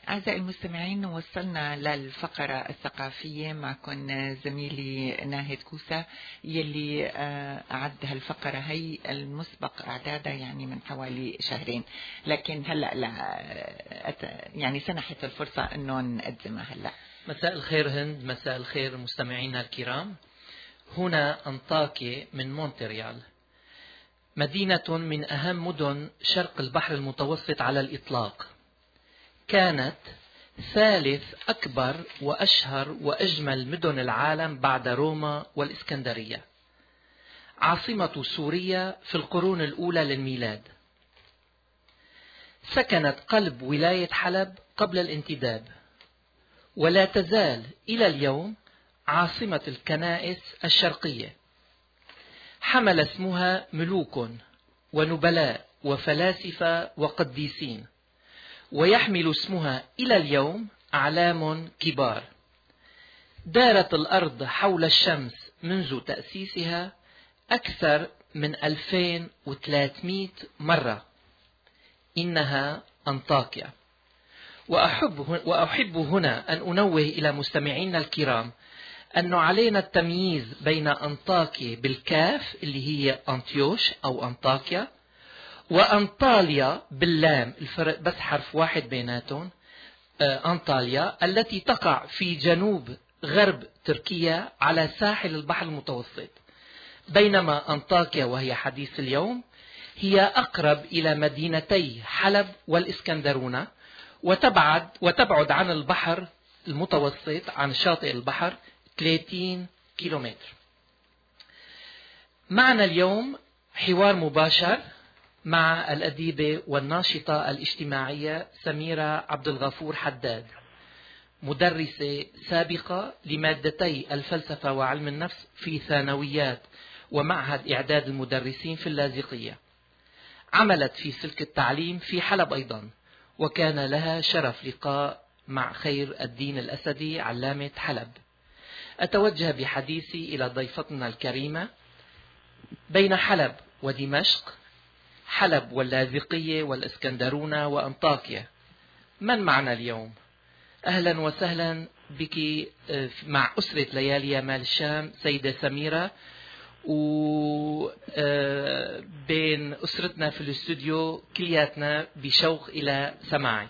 أعزائي المستمعين، وصلنا للفقرة الثقافية معكم زميلي ناهد كوسة يلي أعد هالفقرة هي المسبق إعدادها يعني من حوالي شهرين، لكن هلأ يعني سنحت الفرصة أنه نقدمها هلأ. مساء الخير هند، مساء الخير مستمعينا الكرام. هنا أنطاكيا من مونتريال، مدينة من أهم مدن شرق البحر المتوسط على الإطلاق. كانت ثالث أكبر وأشهر وأجمل مدن العالم بعد روما والإسكندرية، عاصمة سوريا في القرون الأولى للميلاد. سكنت قلب ولاية حلب قبل الانتداب، ولا تزال إلى اليوم عاصمة الكنائس الشرقية. حمل اسمها ملوك ونبلاء وفلاسفة وقديسين، ويحمل اسمها إلى اليوم أعلام كبار. دارت الأرض حول الشمس منذ تأسيسها أكثر من 2300 مرة. إنها أنطاكيا. وأحب هنا أن أنوه إلى مستمعينا الكرام أنه علينا التمييز بين أنطاكيا بالكاف اللي هي أنطيوش أو أنطاكيا، وأنطاليا باللام، الفرق بس حرف واحد بيناتهم، أنطاليا التي تقع في جنوب غرب تركيا على ساحل البحر المتوسط. بينما أنطاكيا وهي حديث اليوم هي أقرب إلى مدينتي حلب والإسكندرونة، وتبعد عن البحر المتوسط عن شاطئ البحر 30 كيلومتر. معنا اليوم حوار مباشر مع الأديبة والناشطة الاجتماعية سميرة عبد الغفور حداد، مدرسة سابقة لمادتي الفلسفة وعلم النفس في ثانويات ومعهد إعداد المدرسين في اللاذقية. عملت في سلك التعليم في حلب أيضا، وكان لها شرف لقاء مع خير الدين الأسدي علامة حلب. أتوجه بحديثي إلى ضيفتنا الكريمة. بين حلب ودمشق، حلب واللاذقية والإسكندرونة وأنطاكيا، من معنا اليوم؟ أهلا وسهلا بك مع أسرة ليالي مال الشام سيدة سميرة، وبين أسرتنا في الاستوديو كلياتنا بشوق إلى سماعك.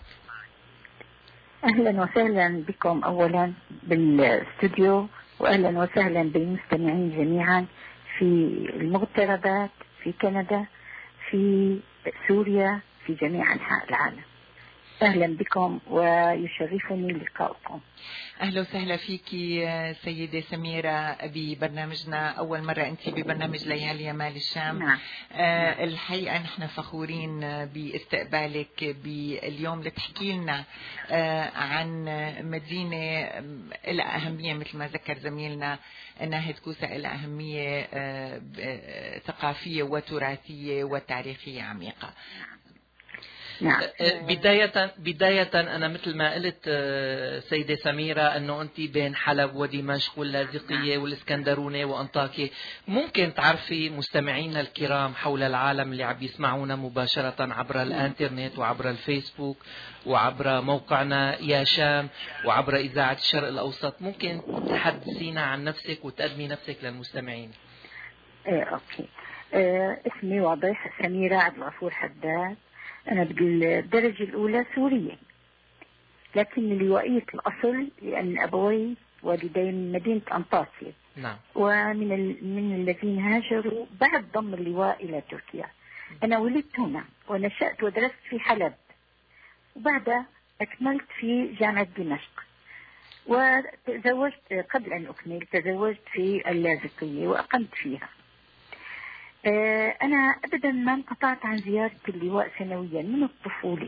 أهلا وسهلا بكم أولا بالاستوديو، وأهلا وسهلا بالمستمعين جميعا في المغتربات، في كندا، في سوريا، في جميع أنحاء العالم. أهلا بكم ويشرفني لقاؤكم. أهلا وسهلا فيك سيدة سميرة ببرنامجنا. أول مرة أنت ببرنامج ليالي مال الشام. نعم. الحقيقة نحن فخورين باستقبالك باليوم لتحكي لنا عن مدينة لها أهمية مثل ما ذكر زميلنا ناهد كوسة، لها أهمية ثقافية وتراثية وتاريخية عميقة. نعم. بداية أنا مثل ما قلت سيدة سميرة أنه أنت بين حلب ودمشق واللاذقية والإسكندرونة وأنطاكيا. ممكن تعرفي مستمعينا الكرام حول العالم اللي عم يسمعونا مباشرة عبر الانترنت وعبر الفيسبوك وعبر موقعنا يا شام وعبر إذاعة الشرق الأوسط، ممكن تحدثينا عن نفسك وتقدمي نفسك للمستمعين؟ أوكي. اسمي واضح، سميرة عبد الغفور حداد. أنا بالدرجة الأولى سورية، لكن لوائية الأصل لأن أبوي والدي من مدينة أنطاكيا. نعم. من الذين هاجروا بعد ضم اللواء إلى تركيا. أنا ولدت هنا ونشأت ودرست في حلب، وبعدها أكملت في جامعة دمشق، وتزوجت قبل أن أكمل تزوجت في اللاذقية وأقمت فيها. أنا أبدا ما انقطعت عن زيارة اللواء سنويا من الطفولة،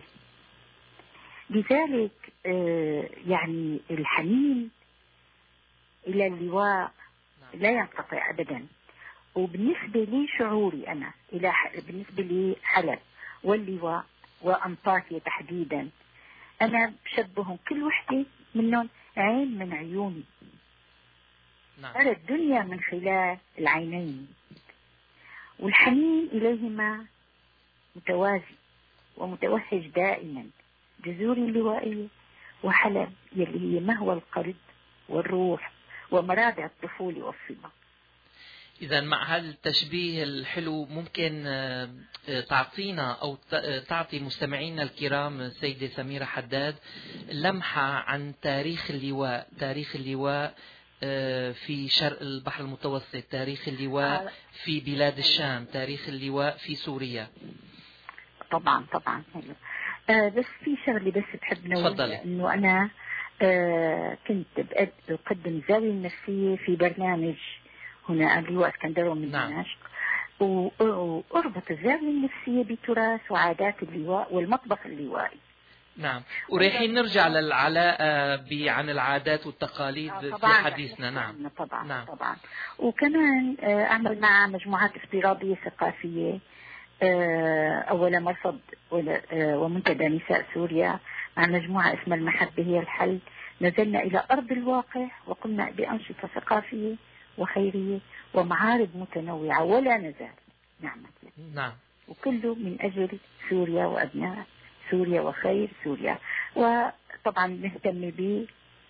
لذلك يعني الحنين إلى اللواء لا ينقطع أبدا. وبالنسبة لي شعوري أنا بالنسبة لي حلب واللواء وأنطاكيا تحديدا، أنا بشبههم كل وحدة منهم عين من عيوني. أرى الدنيا من خلال العينين، والحنين إليهما متوازي ومتوهج دائما. جذوري اللوائية وحلب يلي هي مهوى القلب والروح ومراجع الطفولة والصبا. إذا مع هذا التشبيه الحلو ممكن تعطينا أو تعطي مستمعينا الكرام سيدة سميرة حداد لمحة عن تاريخ اللواء، تاريخ اللواء في شرق البحر المتوسط، تاريخ اللواء في بلاد الشام، تاريخ اللواء في سوريا. طبعا بس في شغلة بس بحب نقولها، إنه أنا كنت بقدم الزاوية النفسية في برنامج هنا اللواء اسكندرون من دمشق. وأربط الزاوية النفسية بتراث وعادات اللواء والمطبخ اللوائي. نعم، ورايحين نرجع للعلاقة عن العادات والتقاليد في حديثنا. نعم طبعا. وكمان أعمل مع مجموعات افتراضية ثقافية، أولا مرصد ومنتدى نساء سوريا مع مجموعة اسمها المحبة هي الحل. نزلنا إلى أرض الواقع وقمنا بأنشطة ثقافية وخيرية ومعارض متنوعة ولا نزال نعمة. نعم. وكله من أجل سوريا وأبناء سوريا وخير سوريا. وطبعا نهتم ب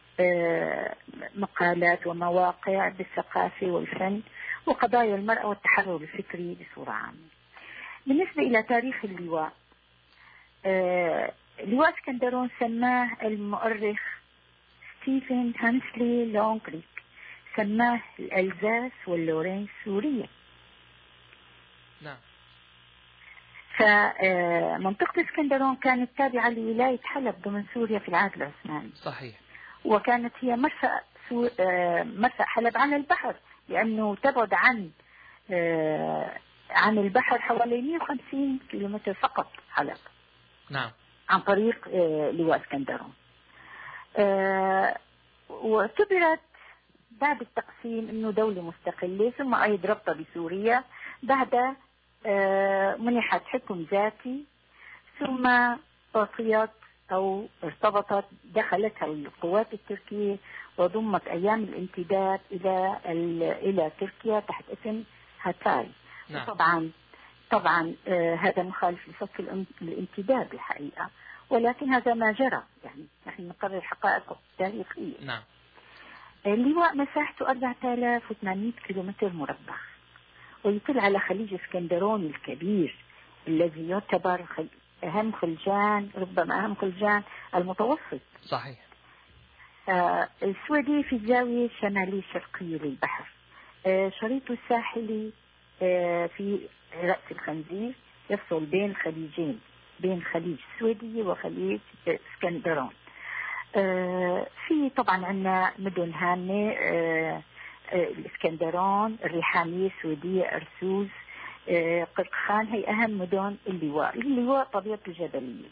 مقالات ومواقع بالثقافة والفن وقضايا المرأة والتحرر الفكري بصورة عامة. بالنسبة إلى تاريخ اللواء، لواء اسكندرون سماه المؤرخ ستيفن هانسلي لونغريك، سماه الألزاس واللورين سوريا. نعم. فمنطقة اسكندرون كانت تابعة لولاية حلب ضمن سوريا في العهد العثماني. صحيح. وكانت هي مرسى حلب عن البحر، لأنه تبعد عن البحر حوالي 150 كيلومتر فقط حلب. نعم. عن طريق لواء اسكندرون. واعتبرت بعد التقسيم انه دولة مستقلة، ثم ايضا ربطة بسوريا، بعد منحت حكم ذاتي، ثم أعطيت أو ارتبطت دخلتها القوات التركية وضمت أيام الانتداب إلى تركيا تحت اسم هاتاي. نعم. طبعا هذا مخالف لصف الانتداب الحقيقة، ولكن هذا ما جرى، يعني نحن نقرر حقائق تاريخية. نعم. اللواء مساحته 4800 كيلومتر مربع، ويطل على خليج اسكندرون الكبير الذي يعتبر أهم خلجان، ربما أهم خلجان المتوسط. صحيح. السويدي في الزاوية الشمالية الشرقية للبحر. شريطه الساحلي في رأس الخنزير يفصل بين الخليجين، بين خليج السويدية وخليج اسكندرون. في طبعا عندنا مدن هامة، الاسكندرون، الريحانية، السويدية، أرسوز، قرقخان، هي أهم مدن اللواء. اللواء طبيعته جبلية،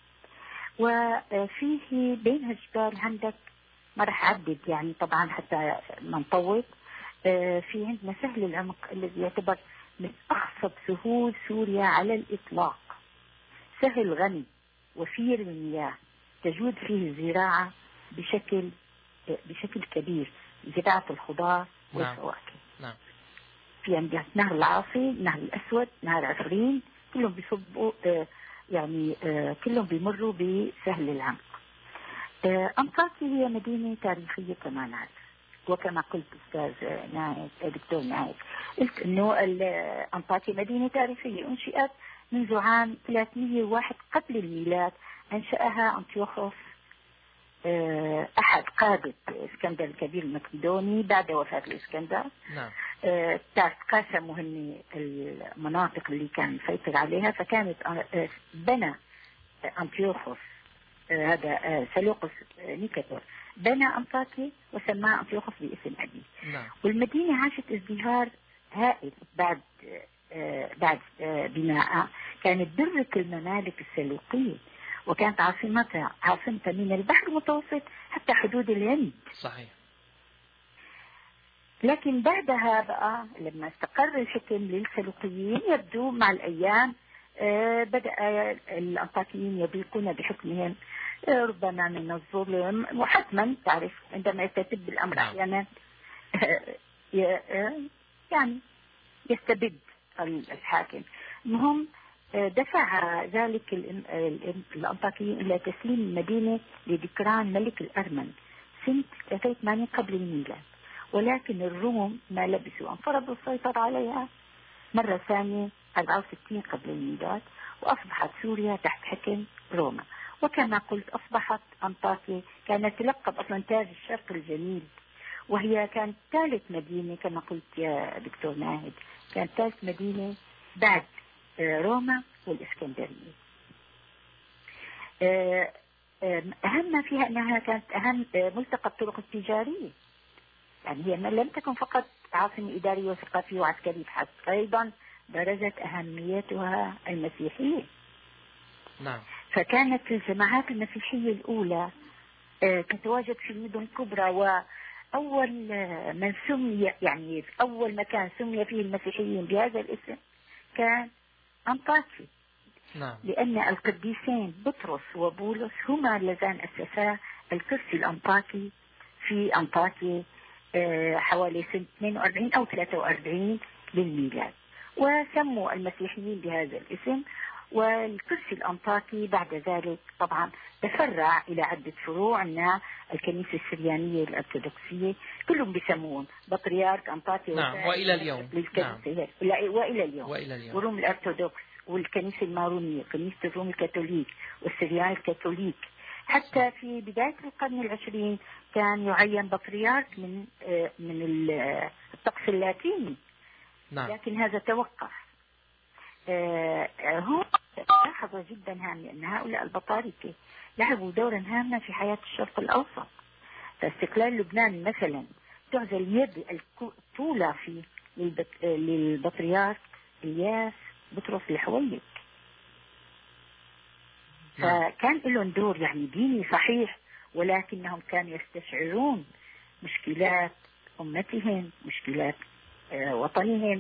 وفيه بينها جبال عندك ما رح أعدد يعني طبعا حتى ما نطول. في عندنا سهل العمق الذي يعتبر من أخصب سهول سوريا على الإطلاق، سهل غني وفير من المياه، تجود فيه الزراعة بشكل كبير، زراعة الخضار والفواكه. نعم. في عندنا نهر العاصي، نهر الأسود، نهر عفرين، كلهم بيصبوا يعني كلهم بيمروا بسهل العمق. أنطاكيا هي مدينة تاريخية كما نعرف، وكما قلت أستاذ نايف دكتور نايف، قلت إنه أنطاكيا مدينة تاريخية أنشئت منذ عام 301 قبل الميلاد. أنشأها أنطيوخوس أحد قادة اسكندر الكبير المقدوني بعد وفاة الإسكندر. نعم. قاسموا هن المناطق اللي كان يسيطر عليها، فكانت بنى أنطيوخوس هذا سلوقس نيكاتور بنى أنطاكيا وسماها أنطيوخوس باسم أبيه. نعم. والمدينة عاشت ازدهار هائل بعد بناءها. كانت درة الممالك السلوقية، وكانت عاصمتها من البحر المتوسط حتى حدود الهند. صحيح. لكن بعدها بقى لما استقر الحكم للسلوقيين يبدو مع الأيام بدأ الأنطاكيين يضيقون بحكمهم ربما من الظلم، وحتما تعرف عندما يستتب الأمر أحيانا يعني يستبد الحاكم. المهم دفع ذلك الأنطاكيين إلى تسليم المدينة لذكران ملك الأرمن سنة 83 قبل الميلاد، ولكن الروم ما لبثوا أن فرضوا السيطرة عليها مرة ثانية 64 قبل الميلاد، وأصبحت سوريا تحت حكم روما. وكما قلت أصبحت أنطاكيا كانت تلقب أصلا تاج الشرق الجميل، وهي كانت ثالث مدينة كما قلت يا دكتور ناهد، كانت ثالث مدينة بعد روما والإسكندرية. أهم ما فيها أنها كانت أهم ملتقى الطرق التجارية، يعني هي لم تكن فقط عاصمة إدارية وثقافية وعسكرية فحسب، أيضا برزت أهميتها المسيحية. نعم. فكانت الجماعات المسيحية الأولى تتواجد في المدن الكبرى، وأول من سمي يعني أول مكان سمي فيه المسيحيين بهذا الاسم كان أنطاكيا. نعم. لأن القديسين بطرس وبولس هما اللذان أسسا الكرسي الأنطاكي في أنطاكيا حوالي سنة 42 أو 43 للميلاد، وسموا المسيحيين بهذا الاسم. والكرسي الأنطاكي بعد ذلك طبعا تفرع إلى عدة فروع، عندنا الكنيسة السريانية الأرثوذكسية كلهم بيسمون بطريرك أنطاكيا. نعم. وإلى اليوم. نعم. وإلى اليوم. وروم الأرثوذكس والكنيسة المارونية وكنيسة الروم الكاثوليك والسريان الكاثوليك. حتى في بداية القرن العشرين كان يعين بطريرك من الطقس اللاتيني. نعم. لكن هذا توقف. هو ملاحظة جدا هامة أن هؤلاء البطاركة لعبوا دورا هاما في حياة الشرق الأوسط. فاستقلال لبنان مثلا تعزل يد الطولة في للبطريرك إلياس بطرس الحويك، فكان لهم دور يعني ديني صحيح، ولكنهم كانوا يستشعرون مشكلات أمتهم، مشكلات وطنهم،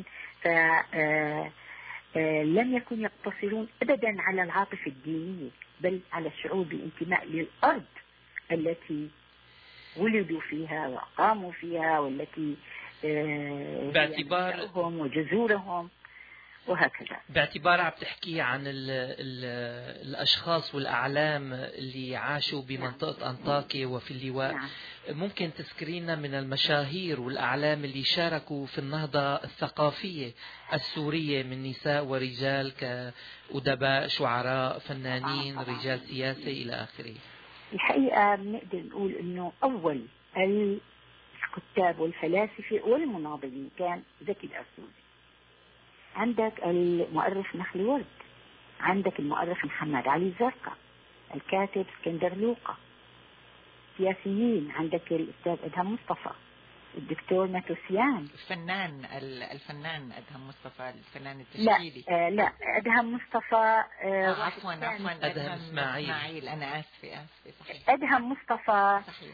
لم يكن يقتصرون أبدا على العاطفة الدينية، بل على الشعور بالانتماء للأرض التي ولدوا فيها وقاموا فيها، والتي باعتبارهم وجذورهم وهكذا. باعتبار عم تحكي عن الأشخاص والأعلام اللي عاشوا بمنطقة أنطاكيا وفي اللواء. نعم. ممكن تذكرينا من المشاهير والأعلام اللي شاركوا في النهضة الثقافية السورية من نساء ورجال كأدباء، شعراء، فنانين، رجال سياسة إلى آخره؟ الحقيقة بنقدر نقول إنه أول الكتاب والفلاسفة والمناضلين كان زكي الأرسوزي. عندك المؤرخ نخلي ورد، عندك المؤرخ محمد علي الزرقاء، الكاتب اسكندر لوقا، سياسيين عندك الأستاذ أدهم مصطفى، الدكتور ماتوسيان، الفنان أدهم مصطفى، الفنان التشكيلي. لا أدهم مصطفى عفوا أدهم إسماعيل. أنا آسفة صحيح. أدهم مصطفى صحيح.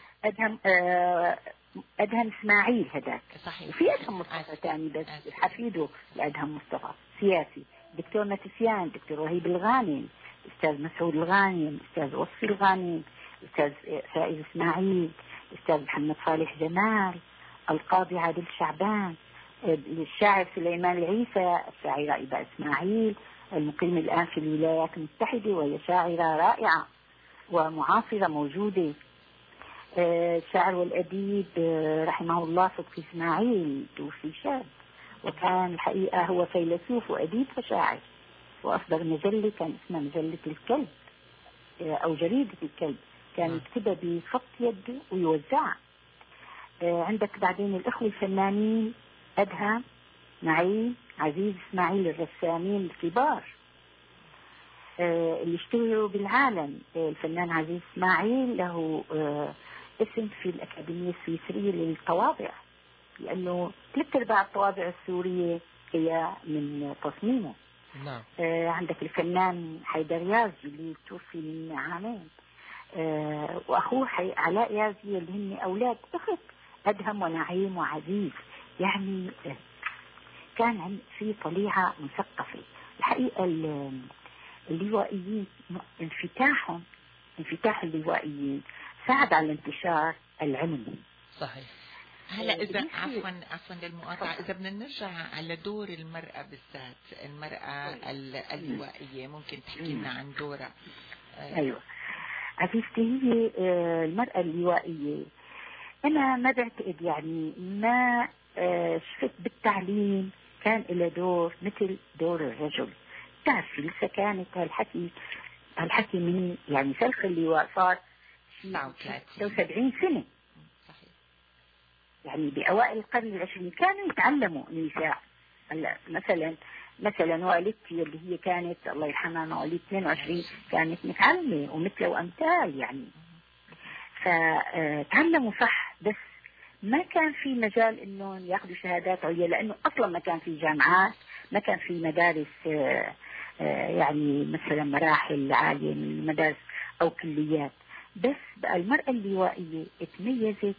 أدهم إسماعيل هذاك صحيح. وفي أدهم مصطفى ثاني بس حفيده لأدهم مصطفى سياسي، دكتور ماتوسيان، دكتور وهيب الغانم، أستاذ مسعود الغانم، أستاذ وصفي الغانم، أستاذ فائز إسماعيل، أستاذ محمد صالح جمال، القاضي عادل شعبان، الشاعر سليمان العيسى، الشاعرة إباء إسماعيل المقيم الآن في الولايات المتحدة وهي شاعرة رائعة ومعاصرة موجودة. الشاعر والأديب رحمه الله صدقي إسماعيل توفي شاب، وكان الحقيقة هو فيلسوف وأديب وشاعر، وأصدر مجلة كان اسمها مجلة الكلب أو جريدة الكلب، كان يكتبها بخط يده ويوزعها. عندك بعدين الأخوة الفنانين أدهم، معين، عزيز إسماعيل، الرسامين الكبار اللي اشتهروا بالعالم. الفنان عزيز إسماعيل له اسم في الأكاديمية السويسرية للطوابع، لأنه 3/4 الطوابع السورية هي من تصميمه. نعم. عندك الفنان حيدر يازي اللي توفي من عامين، وأخوه علاء يازي اللي هن أولاد أخت أدهم ونعيم وعزيز. يعني كان في طليعة مثقفة. الحقيقة اللوائيين انفتاح اللوائيين ساعد على انتشار العلم. صحيح. هلا إذا عفوا للمقاطعة، إذا بدنا نرجع على دور المرأة بالذات، المرأة اللوائية، ممكن تحكي لنا عن دورها؟ أيوة عزيزتي، هي المرأة اللوائية أنا ما بعتقد يعني ما شفت بالتعليم كان له دور مثل دور الرجل. تعرفي لسه كانت هالحكي من يعني سلخ اللواء صار 76 سنة. صحيح. يعني بأوائل القرن العشرين كانوا يتعلموا النساء. هلا مثلا والدتي اللي هي كانت الله يرحمها مواليد 22 كانت متعلمة ومثله وأمثال يعني، فتعلموا صح، بس ما كان في مجال انه ياخذوا شهادات عليا، لانه اصلا ما كان في جامعات، ما كان في مدارس يعني مثلا مراحل عالية من المدارس او كليات. بس بقى المرأة اللوائية تميزت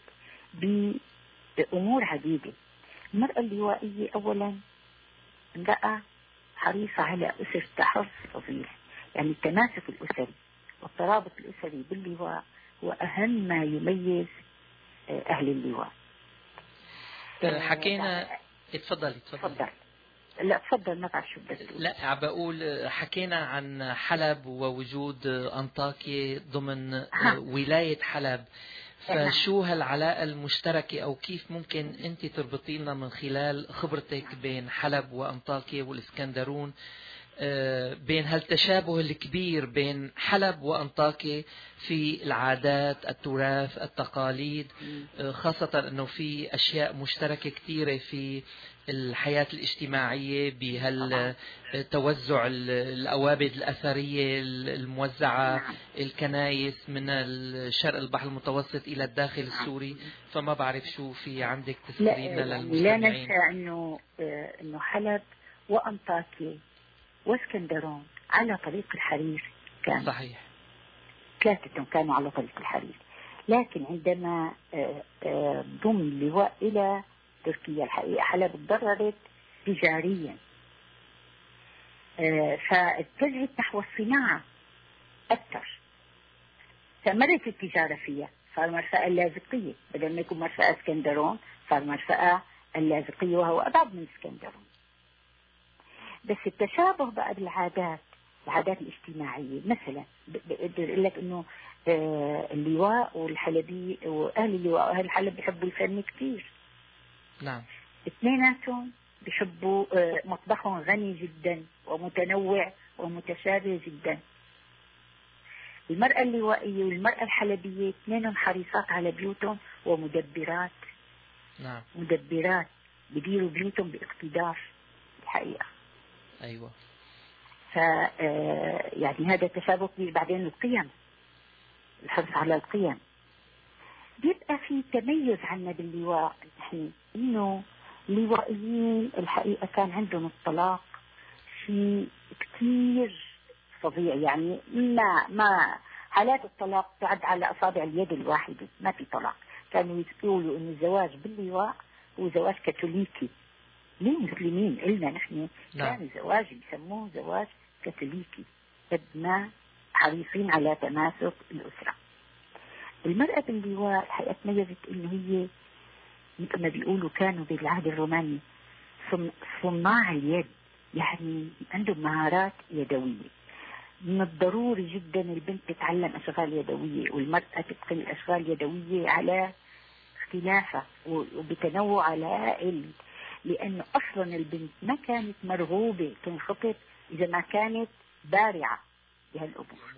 بأمور عديدة. المرأة اللوائية اولا امرأة حريصة على أسرتها حرص فظيع، يعني التماسك الأسري والترابط الأسري باللواء هو أهم ما يميز أهل اللواء. حكينا تفضل. لا تفضل، ما بعرف شو بدك. لا بقول حكينا عن حلب ووجود أنطاكية ضمن ولاية حلب، فشو هالعلاقة المشتركة أو كيف ممكن أنت تربطي لنا من خلال خبرتك بين حلب وأنطاكية والإسكندرون، بين هالتشابه الكبير بين حلب وأنطاكية في العادات، التراث، التقاليد، خاصة أنه في أشياء مشتركة كثيرة في الحياة الاجتماعية بهالتوزع الأوابد الأثرية الموزعة، الكنايس من الشرق البحر المتوسط إلى الداخل السوري. فما بعرف شو في عندك تذكرينا للمستمعين. لا ننسى أنه حلب وأنطاكية واسكندرون على طريق الحرير كان صحيح، ثلاثتهم كانوا على طريق الحرير. لكن عندما ضم اللواء إلى تركيا الحقيقة حلب تضررت تجاريا، فاتجهت نحو الصناعة أكثر، فمرت التجارة فيها، صار مرفأ اللاذقية بدل ما يكون مرفأ اسكندرون صار مرفأ اللاذقية وهو أبعد من اسكندرون. بس التشابه بقى بالعادات، العادات الاجتماعية، مثلا بقدر اقول لك انه اللواء والحلبي واهل اللواء واهل الحلب بيحبوا الفن كثير. نعم. اثنيناتهم بيحبوا مطبخهم غني جدا ومتنوع ومتشابه جدا. المرأة اللوائية والمرأة الحلبية اثنينهم حريصات على بيوتهم ومدبرات. نعم. مدبرات بديروا بيوتهم باقتدار الحقيقة. أيوة. يعني هذا تشابه كبير. بعدين القيم، الحرص على القيم. بيبقى في تميز عنا باللواء نحن، انه اللوائيين الحقيقة كان عندهم الطلاق شيء كثير فظيع، يعني ما حالات الطلاق تعد على أصابع اليد الواحدة، ما في طلاق. كانوا يقولوا إن الزواج باللواء هو زواج كاثوليكي. للمسلمين إلنا نحن كان زواج بيسموه زواج كاثوليكي، قد ما حريصين على تماسك الأسرة. المرأة باللواء الحقيقة تميزت إنه هي مثل ما بيقولوا كانوا بالعهد الروماني صناع اليد، يعني عندهم مهارات يدوية. من الضروري جدا البنت تتعلم أشغال يدوية، والمرأة تتقن الأشغال اليدوية على اختلافها وبتنوع هائل، لأنه أصلا البنت ما كانت مرغوبة تنخطب إذا ما كانت بارعة بهالأمور.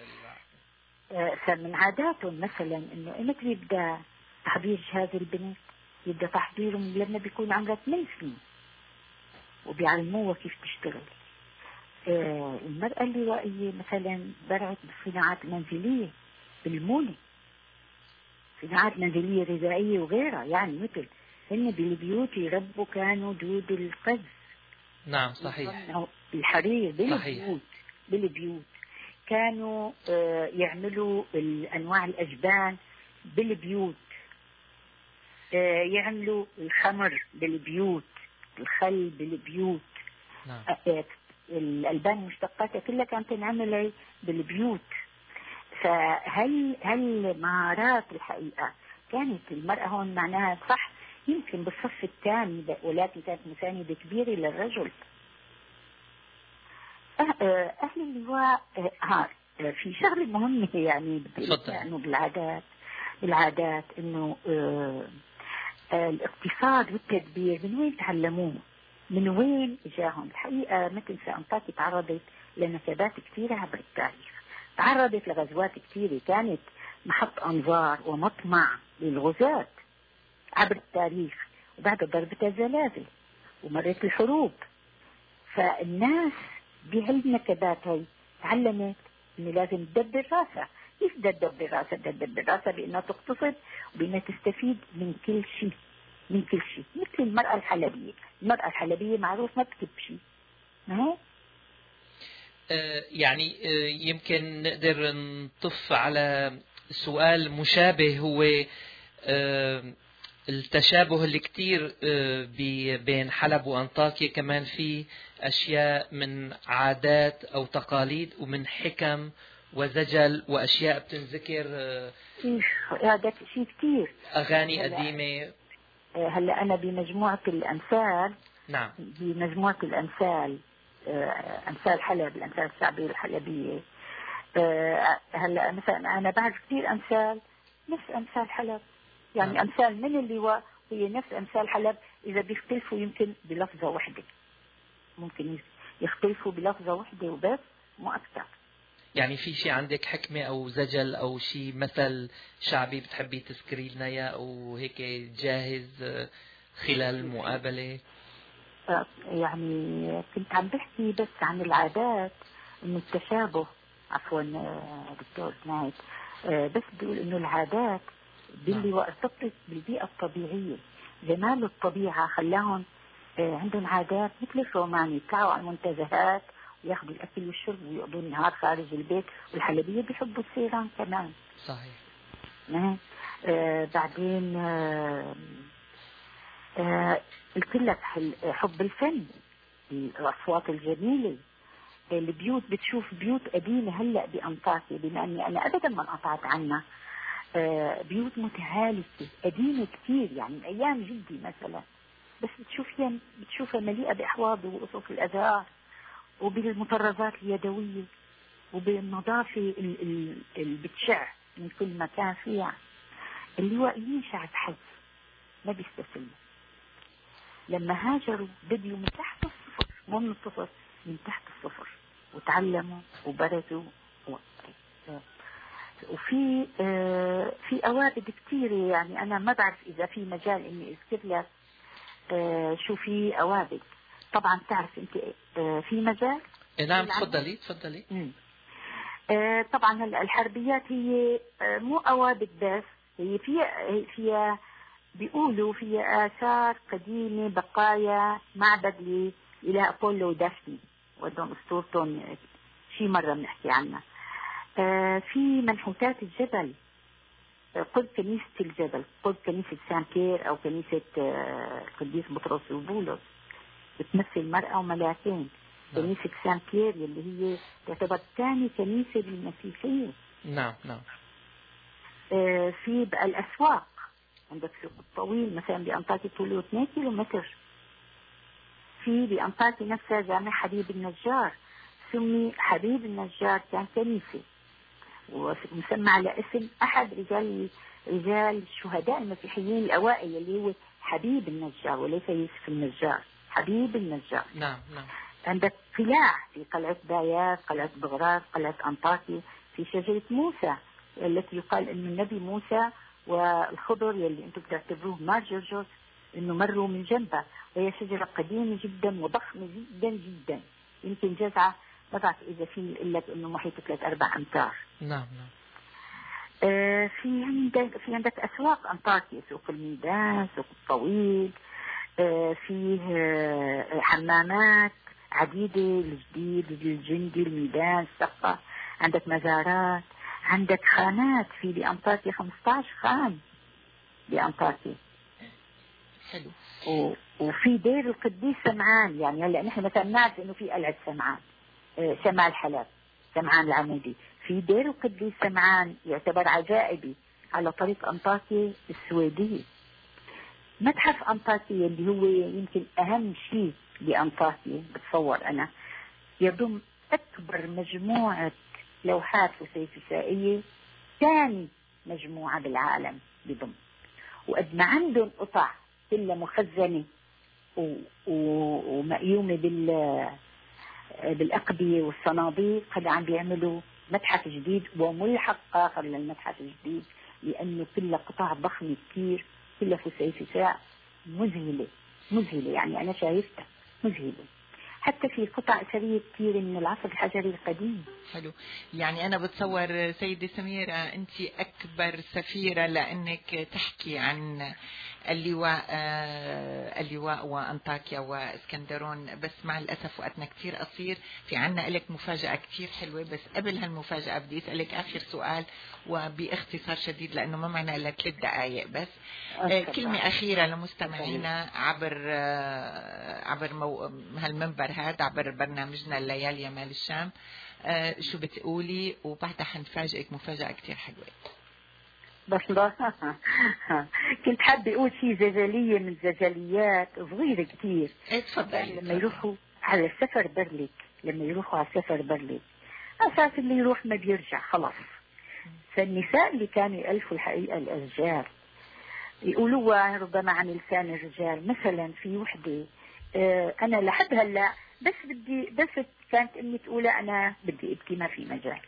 فمن عاداتهم مثلا إنه إمتى يبدأ تحضير جهاز البنت؟ يبدأ تحضيرهم لما بيكون عمرها 8 سنين وبيعلموها كيف تشتغل. المرأة اللوائية مثلا برعت بالصناعات المنزلية، بالمونة، صناعات منزلية غذائية وغيرها، يعني مثل هن بالبيوت يربوا كانوا دود القز. نعم صحيح. الحرير بالبيوت كانوا يعملوا أنواع الأجبان بالبيوت، يعملوا الخمر بالبيوت، الخل بالبيوت. نعم. الألبان المشتقات كلها كانت تنعمل بالبيوت. فهل مهارات الحقيقة كانت المرأة هون معناها صح يمكن بالصف الثاني، ولكن كانت مساندة كبيرة للرجل. أهل اللواء في شغلة مهمة يعني إنه بالعادات إنه الاقتصاد والتدبير من وين تعلموه؟ من وين إجاهم؟ الحقيقة مثل أنطاكيا تعرضت لنكبات كثيرة عبر التاريخ، تعرضت لغزوات كثيرة كانت محط أنظار ومطمع للغزاة عبر التاريخ، وبعد ضربة الزلازل ومرت الحروب. فالناس بهالنكبات هي تعلمت إنه لازم تدبر راسها. كيف تدبر راسها؟ تدبر راسها بأنها تقتصد وبأنها تستفيد من كل شيء، من كل شيء. مثل المرأة الحلبية، المرأة الحلبية معروف ما بتكتب شيء. يعني يمكن نقدر نطف على سؤال مشابه، هو التشابه اللي كتير بين حلب وأنطاكيا، كمان في أشياء من عادات أو تقاليد ومن حكم وزجل وأشياء بتنذكر. هذا شيء كتير، أغاني قديمة. هلا أنا بمجموعة الأمثال. نعم. بمجموعة الأمثال، أمثال حلب، الأمثال الشعبية الحلبية. هلا مثلا أنا بعرف كثير أمثال نفس أمثال حلب، يعني أمثال من اللواء هي نفس أمثال حلب، إذا بيختلفوا يمكن بلفظة واحدة، ممكن يختلفوا بلفظة واحدة وبس، مو أكثر. يعني في شيء عندك حكمة أو زجل أو شيء مثل شعبي بتحبي تذكري لنا إياه أو هيك جاهز خلال المقابلة؟ يعني كنت عم بحكي بس عن العادات، إنه التشابه، عفوا دكتور نايت، بس بيقول إنه العادات باللي ارتبطت بالبيئة الطبيعية. جمال الطبيعة خلاهم عندهم عادات مثل الروماني، يطلعوا على المنتزهات وياخذوا الأكل والشرب ويقضوا النهار خارج البيت، والحلبية بيحبوا السيران كمان. صحيح. بعدين قلت لك حب الفن، الأصوات الجميلة، البيوت، بتشوف بيوت قديمة هلأ بأنطاكيا، بما أني أنا أبدا ما انقطعت عنها. بيوت متهالكة قديمة كتير، يعني من أيام جدي مثلا، بس بتشوفها مليئة بأحواض وقصص الأزهار وبالمطرزات اليدوية وبالنظافة اللي بتشع من كل مكان فيها. اللوائيين شعب حي ما بيستسلموا. لما هاجروا بدوا من تحت الصفر، مو من الصفر، من تحت الصفر، وتعلموا وبرزوا وفي في أوابد كثيرة. يعني أنا ما بعرف إذا في مجال إني أذكر لك شو في أوابد. طبعا تعرف أنت في مجال. نعم تفضلي. طبعا الحربيات هي مو أوابد بس، هي فيها بيقولوا فيها آثار قديمة، بقايا معبد لإله أبولو ودافني، ودهم أسطورتهم شي مرة بنحكي عنها. في منحوتات الجبل، قلب كنيسة الجبل، قلب كنيسة سان بيير أو كنيسة القديس بطرس وبولس، بتمثل مرأة وملاكين. كنيسة سان بيير اللي هي تعتبر ثاني كنيسة بالمسيحية. نعم. في بقى الأسواق، عندك سوق الطويل مثلا بأنطاكيا طوله 2 كيلومتر. في بأنطاكيا نفسها جامع حبيب النجار، سمي حبيب النجار، كان كنيسة ومسمى على اسم أحد رجال الشهداء المسيحيين الأوائل اللي هو حبيب النجار، وليس يوسف النجار، حبيب النجار. نعم. عندك قلاع في قلعة بايات، قلعة بغرات، قلعة أنطاكيا، في شجرة موسى التي يقال أن النبي موسى والخضر يلي أنتم بتعتبروه مار جورجوس أنه مروا من جنبها، وهي شجرة قديمة جدا وضخمة جدا جدا، يمكن جزعة ما بعرف إذا في إلا أنه محيط 3-4 أمتار. نعم. في عندك أسواق أنطاكيا، سوق الميدان، سوق الطويل، فيه حمامات عديدة، الجديد، الجندي، الميدان، السقة. عندك مزارات، عندك خانات، في بأنطاكيا 15 خان بأنطاكيا. حلو. وفي دير القديس سمعان، يعني هلا نحن مثلا نعرف انه في قلعة سمعان، شمال حلب، سمعان العمودي. في دير القديس سمعان يعتبر عجائبي على طريق أنطاكيا السويدية. متحف أنطاكيا اللي هو يمكن أهم شيء بأنطاكيا بتصور أنا، يضم أكبر مجموعة لوحات وسيفسائية، ثاني مجموعة بالعالم بضم. وقد ما عندهم قطع كلها مخزنة ومقيومة بالأقبية والصناديق، هذا عم بيعملوا متحف جديد وملحق آخر للمتحف الجديد، لأنه كلها قطع ضخمة كتير، كلها فسيفساء مذهلة يعني أنا شايفتها مذهلة. حتى في قطع أثرية كتير من العصر الحجري القديم. حلو. يعني أنا بتصور سيدة سميرة أنت أكبر سفيرة لأنك تحكي عن اللواء وأنطاكيا وإسكندرون، بس مع الأسف وقتنا كتير قصير. في عنا لك مفاجأة كتير حلوة، بس قبل هالمفاجأة بدي أسألك آخر سؤال وباختصار شديد لأنه ما معنا إلا 3 دقائق بس. كلمة أخيرة لمستمعينا عبر هالمنبر هذا، عبر برنامجنا الليالي يا مال الشام. شو بتقولي؟ وبعدها حنفاجئك مفاجأة كتير حلوة. بس كنت حابة أقول شيء زجلية من زجليات صغيرة كتير. تفضلي. لما يروحوا على السفر برليك، أساس اللي يروح ما بيرجع خلاص. فالنساء اللي كانوا يألفوا الحقيقة الأشجار يقولوا ربما عن لسان الرجال. مثلا في وحدة أنا لحد هلا بس كانت أمي تقول أنا بدي أبكي ما في مجال.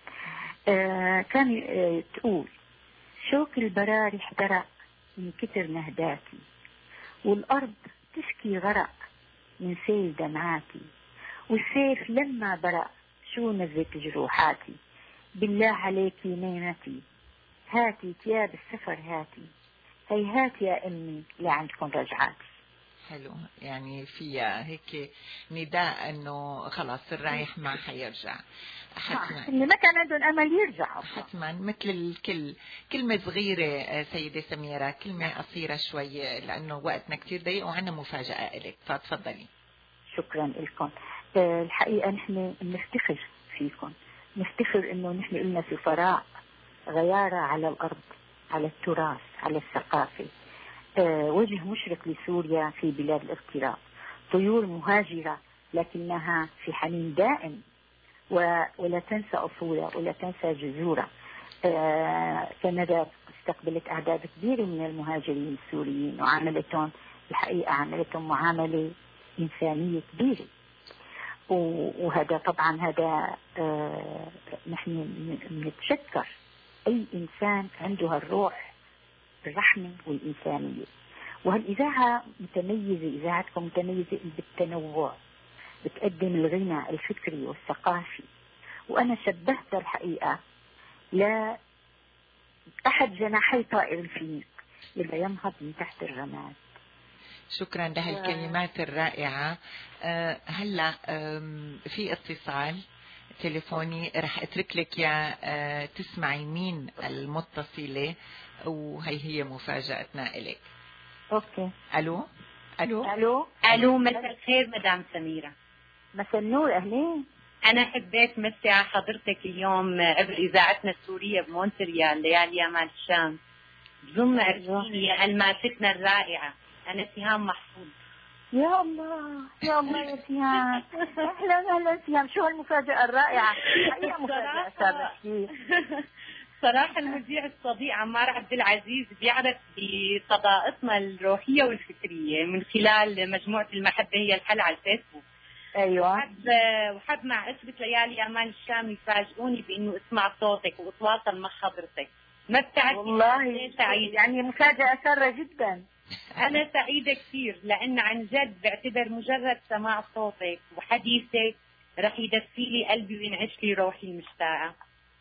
كان تقول شوك البراري احترق من كتر نهداتي، والأرض تشكي غرق من سيل دمعاتي، والسيف لما برق شو نزلت جروحاتي. بالله عليكي نيمتي هاتي تياب السفر هاتي، هيهات يا أمي لعندكم رجعاتي. حلو. يعني فيها هيك نداء انه خلاص الرايح ما حيرجع حتما. اللي ما كان عندهم امل يرجع حتما. مثل الكل. كلمة صغيرة سيدة سميرة، كلمة قصيرة شوي لانه وقتنا كتير ضيق وعندنا مفاجأة لك، فتفضلي. شكرا لكم. الحقيقة نحن نفتخر فيكم، نفتخر انه نحن لنا سفراء غيارة على الارض، على التراث، على الثقافة. وجه مشرق لسوريا في بلاد الاغتراب، طيور مهاجرة لكنها في حنين دائم ولا تنسى أصولها ولا تنسى جذورها. كندا استقبلت أعداد كبيرة من المهاجرين السوريين وعاملتهم الحقيقة عاملتهم معاملة إنسانية كبيرة. وهذا طبعا هذا نحن نتشكر أي إنسان عنده هالروح الرحمة والإنسانية. وهالإذاعة متميزة، إذاعتكم متميزة بالتنوع، بتقدم الغنى الفكري والثقافي. وأنا شبهت الحقيقة لأحد جناحي طائر الفينيق اللي ينهض من تحت الرماد. شكرا لهالكلمات الرائعة. هلا في اتصال تليفوني رح اترك لك يا تسمعي مين المتصلة، وهي مفاجأتنا إليك. اوكي. الو. مساء الخير مدام سميرة. مساء النور، اهلين. انا حبيت مسي على حضرتك اليوم قبل اذاعتنا السورية بمونتريال ليالي يا مال الشام. بضم عرفيني يا الماستنا الرائعة، انا سهام محفوظ. يا الله يا سهام. اهلا سهام، شو هالمفاجأة الرائعة. حقيقة مفاجأة سابقة. صراحة المذيع الصديق عمار عبد العزيز بيعرف بصداقتنا الروحية والفكرية من خلال مجموعة المحبة هي الحل على الفيسبوك. ايوه. وحب مع أسرة ليالي أمان الشام يفاجئوني بإنه اسمع صوتك وأتواصل مع حضرتك. ما بتعرفي والله سعيد، يعني مفاجأة سارة جدا. أنا سعيدة كثير لأن عن جد بعتبر مجرد سماع صوتك وحديثك رح يدفي لي قلبي وينعش لي روحي المشتاقة.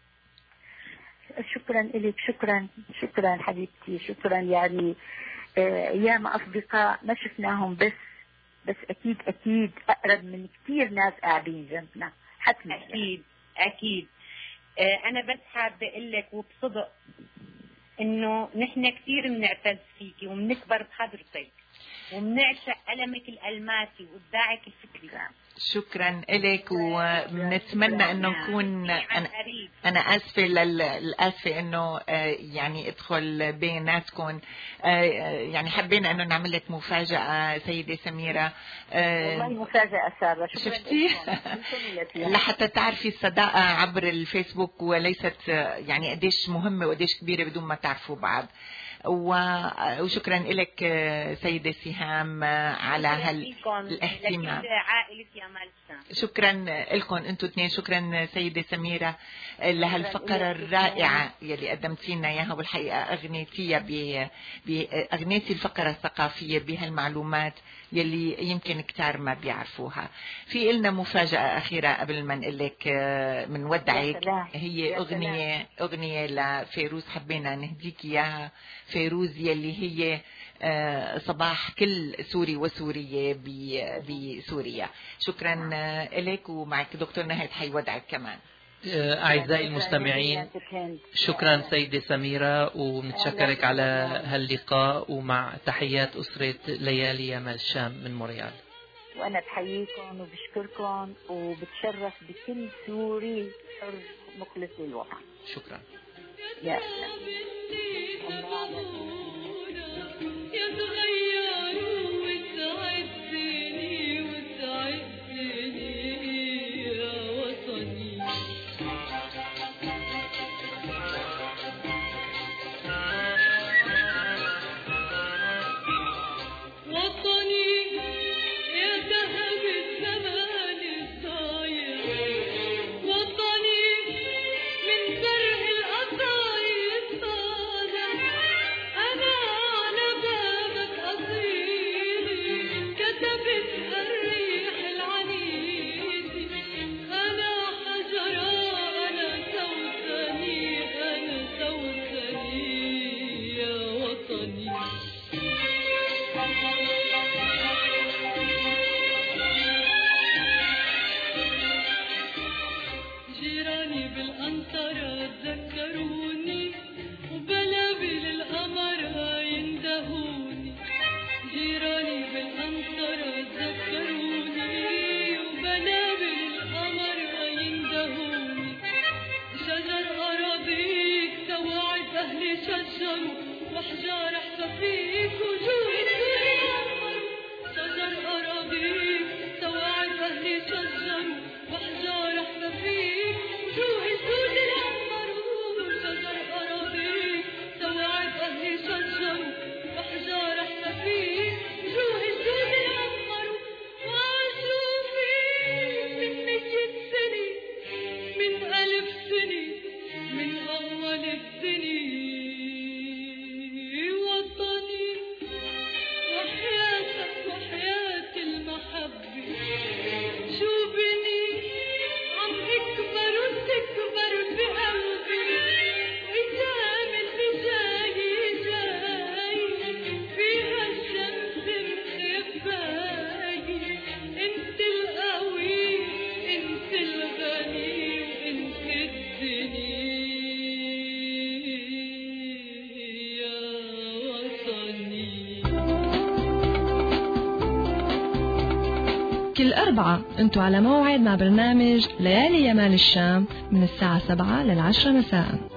شكرا لك، شكرا حبيبتي، شكرا. يعني ايام اصدقاء ما شفناهم بس اكيد اقرب من كثير ناس قاعدين جنبنا حتما. اكيد. انا بس حابه اقول لك وبصدق انه نحن كثير بنعتز فيكي وبنكبر بحضرتك وبنعشق قلمك الالماسي وابداعك الفكري. شكرا لك، ونتمنى انه نكون انا اسفه الاسفه انه يعني ادخل بيناتكم، يعني حبينا انه نعمل لك مفاجاه سيده سميره. والله مفاجاه ساره، شفتي لحتى تعرفي الصداقه عبر الفيسبوك وليست يعني قديش مهمه وقديش كبيره بدون ما تعرفوا بعض. وشكرا لك سيدة سهام على هالاهتمام. شكرا لكم انتم اثنين. شكرا سيدة سميرة لهالفقرة الرائعة يلي قدمتي لنا اياها، والحقيقة اغنيتيها اغنيتي الفقرة الثقافية بهالمعلومات يلي يمكن كتار ما بيعرفوها. في لنا مفاجأة أخيرة قبل ما نقول لك منودعك، هي أغنية لفيروز حبينا نهديك إياها. فيروز يلي هي صباح كل سوري وسورية بسوريا. شكرا لك، ومعك دكتور نهاد حيودعك كمان. أعزائي المستمعين، شكرا سيدة سميرة، ونتشكرك على هاللقاء، ومع تحيات أسرة ليالي يمال الشام من مونريال. وأنا بحييكم وبشكركم وبتشرف بكل سوري حر مخلص للوطن. شكرا. يا كل أربعة أنتوا على موعد مع برنامج ليالي يمال الشام من الساعة 7 لل10 مساء.